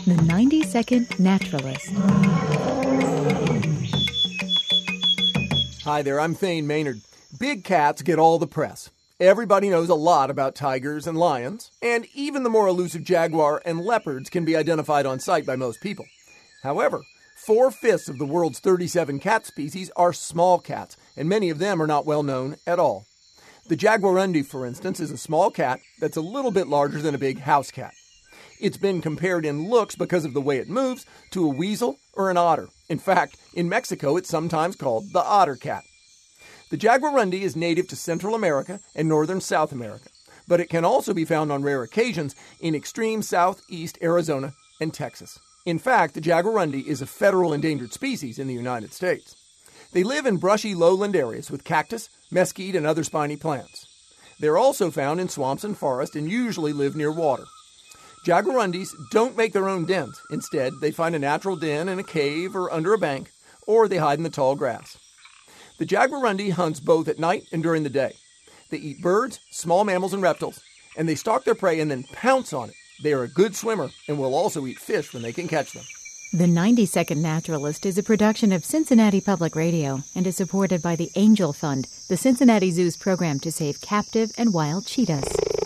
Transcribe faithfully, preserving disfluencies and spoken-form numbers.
The ninety-second Naturalist. Hi there, I'm Thane Maynard. Big cats get all the press. Everybody knows a lot about tigers and lions, and even the more elusive jaguar and leopards can be identified on sight by most people. However, four-fifths of the world's thirty-seven cat species are small cats, and many of them are not well known at all. The jaguarundi, for instance, is a small cat that's a little bit larger than a big house cat. It's been compared in looks because of the way it moves to a weasel or an otter. In fact, in Mexico, it's sometimes called the otter cat. The jaguarundi is native to Central America and northern South America, but it can also be found on rare occasions in extreme southeast Arizona and Texas. In fact, the jaguarundi is a federal endangered species in the United States. They live in brushy lowland areas with cactus, mesquite, and other spiny plants. They're also found in swamps and forests and usually live near water. Jaguarundis don't make their own dens. Instead, they find a natural den in a cave or under a bank, or they hide in the tall grass. The jaguarundi hunts both at night and during the day. They eat birds, small mammals, and reptiles, and they stalk their prey and then pounce on it. They are a good swimmer and will also eat fish when they can catch them. The ninety-second Naturalist is a production of Cincinnati Public Radio and is supported by the Angel Fund, the Cincinnati Zoo's program to save captive and wild cheetahs.